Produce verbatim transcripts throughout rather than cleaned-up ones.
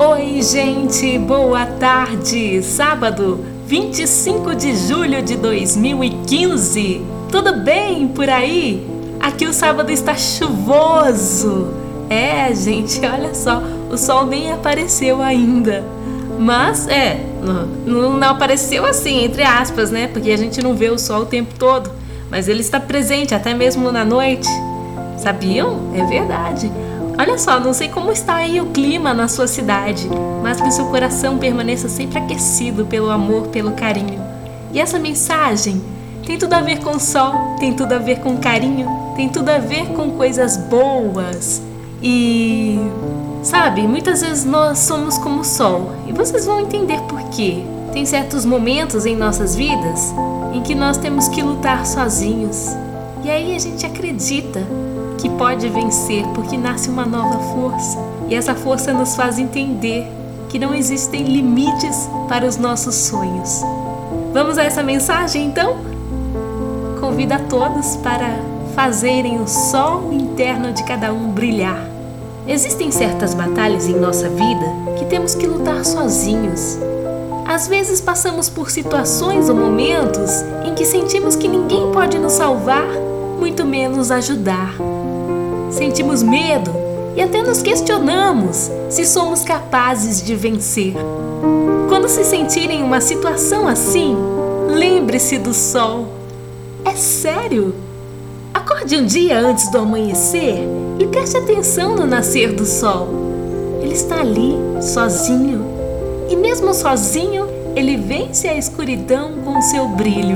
Oi, gente, boa tarde! Sábado, vinte e cinco de julho de dois mil e quinze. Tudo bem por aí? Aqui o sábado está chuvoso. É, gente, olha só, o sol nem apareceu ainda. Mas, é, não, não apareceu assim, entre aspas, né? Porque a gente não vê o sol o tempo todo. Mas ele está presente até mesmo na noite. Sabiam? É verdade. Olha só, não sei como está aí o clima na sua cidade, mas que o seu coração permaneça sempre aquecido pelo amor, pelo carinho. E essa mensagem tem tudo a ver com o sol, tem tudo a ver com carinho, tem tudo a ver com coisas boas. E, sabe, muitas vezes nós somos como o sol, e vocês vão entender por quê. Tem certos momentos em nossas vidas em que nós temos que lutar sozinhos. E aí a gente acredita que pode vencer porque nasce uma nova força. E essa força nos faz entender que não existem limites para os nossos sonhos. Vamos a essa mensagem então? Convido a todos para fazerem o sol interno de cada um brilhar. Existem certas batalhas em nossa vida que temos que lutar sozinhos. Às vezes passamos por situações ou momentos em que sentimos que ninguém pode nos salvar, muito menos ajudar. Sentimos medo e até nos questionamos se somos capazes de vencer. Quando se sentir em uma situação assim, lembre-se do sol. É sério! Acorde um dia antes do amanhecer e preste atenção no nascer do sol. Ele está ali, sozinho. E mesmo sozinho, ele vence a escuridão com seu brilho.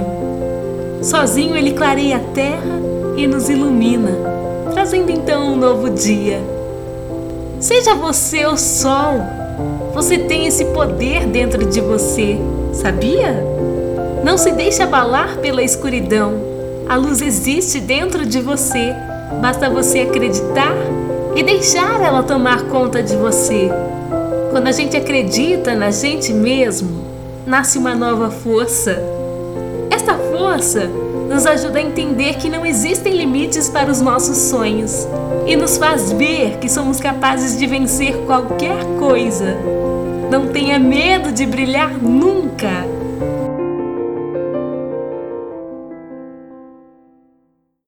Sozinho ele clareia a terra e nos ilumina, trazendo então um novo dia. Seja você o sol. Você tem esse poder dentro de você, sabia? Não se deixe abalar pela escuridão. A luz existe dentro de você. Basta você acreditar e deixar ela tomar conta de você. Quando a gente acredita na gente mesmo, nasce uma nova força. Esta força nos ajuda a entender que não existem limites para os nossos sonhos e nos faz ver que somos capazes de vencer qualquer coisa. Não tenha medo de brilhar nunca.